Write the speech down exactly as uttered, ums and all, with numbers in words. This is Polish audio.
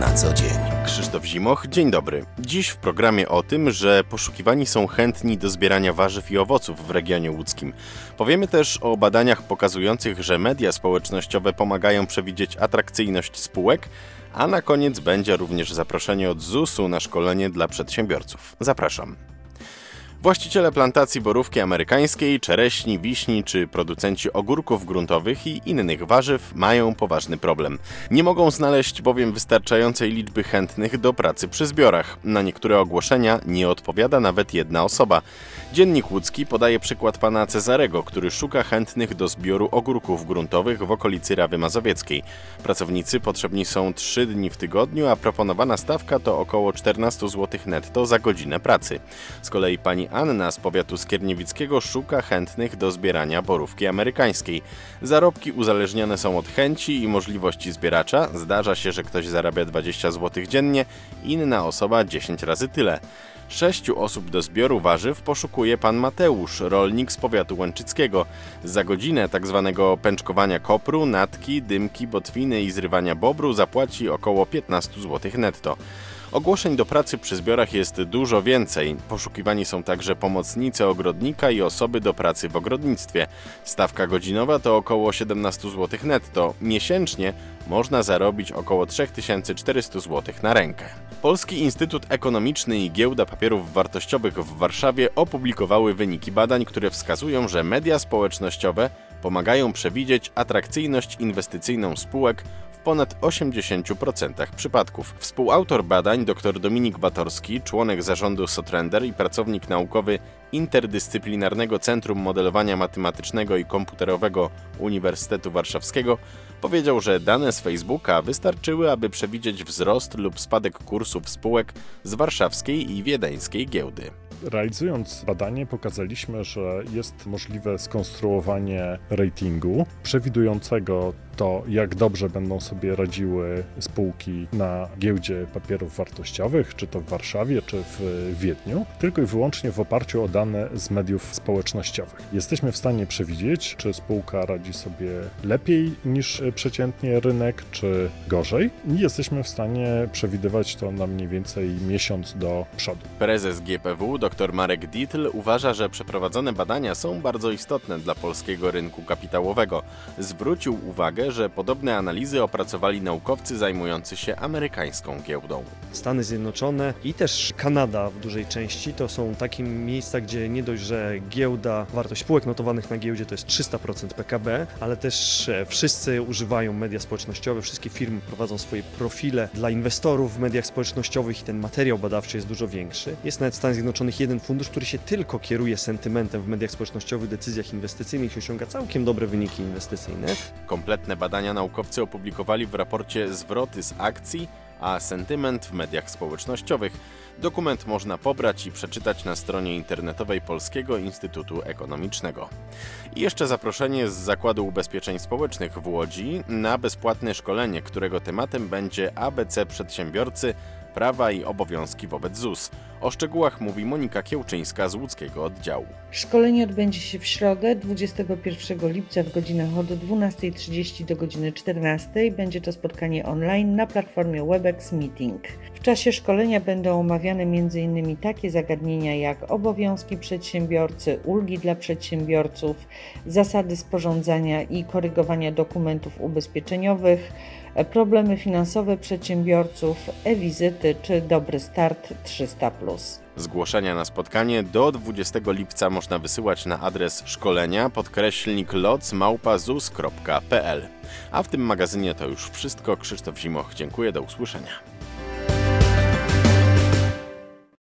na co dzień. Krzysztof Zimoch, dzień dobry. Dziś w programie o tym, że poszukiwani są chętni do zbierania warzyw i owoców w regionie łódzkim. Powiemy też o badaniach pokazujących, że media społecznościowe pomagają przewidzieć atrakcyjność spółek, a na koniec będzie również zaproszenie od zusu na szkolenie dla przedsiębiorców. Zapraszam. Właściciele plantacji borówki amerykańskiej, czereśni, wiśni czy producenci ogórków gruntowych i innych warzyw mają poważny problem. Nie mogą znaleźć bowiem wystarczającej liczby chętnych do pracy przy zbiorach. Na niektóre ogłoszenia nie odpowiada nawet jedna osoba. Dziennik Łódzki podaje przykład pana Cezarego, który szuka chętnych do zbioru ogórków gruntowych w okolicy Rawy Mazowieckiej. Pracownicy potrzebni są trzy dni w tygodniu, a proponowana stawka to około czternaście złotych netto za godzinę pracy. Z kolei pani Anna z powiatu skierniewickiego szuka chętnych do zbierania borówki amerykańskiej. Zarobki uzależnione są od chęci i możliwości zbieracza. Zdarza się, że ktoś zarabia dwadzieścia złotych dziennie, inna osoba dziesięć razy tyle. Sześciu osób do zbioru warzyw poszukuje pan Mateusz, rolnik z powiatu łęczyckiego. Za godzinę tzw. pęczkowania kopru, natki, dymki, botwiny i zrywania bobru zapłaci około piętnaście złotych netto. Ogłoszeń do pracy przy zbiorach jest dużo więcej. Poszukiwani są także pomocnicy ogrodnika i osoby do pracy w ogrodnictwie. Stawka godzinowa to około siedemnaście złotych netto. Miesięcznie można zarobić około trzy tysiące czterysta złotych na rękę. Polski Instytut Ekonomiczny i Giełda Papierów Wartościowych w Warszawie opublikowały wyniki badań, które wskazują, że media społecznościowe pomagają przewidzieć atrakcyjność inwestycyjną spółek w ponad osiemdziesięciu procentach przypadków. Współautor badań dr Dominik Batorski, członek zarządu Sotrender i pracownik naukowy Interdyscyplinarnego Centrum Modelowania Matematycznego i Komputerowego Uniwersytetu Warszawskiego, powiedział, że dane z Facebooka wystarczyły, aby przewidzieć wzrost lub spadek kursów spółek z warszawskiej i wiedeńskiej giełdy. Realizując badanie pokazaliśmy, że jest możliwe skonstruowanie ratingu przewidującego to, jak dobrze będą sobie radziły spółki na giełdzie papierów wartościowych, czy to w Warszawie, czy w Wiedniu, tylko i wyłącznie w oparciu o dane z mediów społecznościowych. Jesteśmy w stanie przewidzieć, czy spółka radzi sobie lepiej niż przeciętnie rynek, czy gorzej. I jesteśmy w stanie przewidywać to na mniej więcej miesiąc do przodu. Prezes G P W dr Marek Dietl uważa, że przeprowadzone badania są bardzo istotne dla polskiego rynku kapitałowego. Zwrócił uwagę, że podobne analizy opracowali naukowcy zajmujący się amerykańską giełdą. Stany Zjednoczone i też Kanada w dużej części to są takie miejsca, gdzie nie dość, że giełda, wartość spółek notowanych na giełdzie to jest trzysta procent P K B, ale też wszyscy używają media społecznościowe, wszystkie firmy prowadzą swoje profile dla inwestorów w mediach społecznościowych i ten materiał badawczy jest dużo większy. Jest nawet w Stanach Zjednoczonych jeden fundusz, który się tylko kieruje sentymentem w mediach społecznościowych, decyzjach inwestycyjnych i osiąga całkiem dobre wyniki inwestycyjne. Kompletne badania naukowcy opublikowali w raporcie Zwroty z akcji, a sentyment w mediach społecznościowych. Dokument można pobrać i przeczytać na stronie internetowej Polskiego Instytutu Ekonomicznego. I jeszcze zaproszenie z Zakładu Ubezpieczeń Społecznych w Łodzi na bezpłatne szkolenie, którego tematem będzie A B C przedsiębiorcy, prawa i obowiązki wobec Z U S. O szczegółach mówi Monika Kiełczyńska z łódzkiego oddziału. Szkolenie odbędzie się w środę, dwudziestego pierwszego lipca w godzinach od dwunastej trzydzieści do godziny czternastej. Będzie to spotkanie online na platformie Webex Meeting. W czasie szkolenia będą omawiane między innymi takie zagadnienia jak obowiązki przedsiębiorcy, ulgi dla przedsiębiorców, zasady sporządzania i korygowania dokumentów ubezpieczeniowych, problemy finansowe przedsiębiorców, e-wizyty czy Dobry Start trzysta plus. Zgłoszenia na spotkanie do dwudziestego lipca można wysyłać na adres szkolenia podkreślnik loc małpa zus kropka p l. A w tym magazynie to już wszystko. Krzysztof Zimoch, dziękuję, do usłyszenia.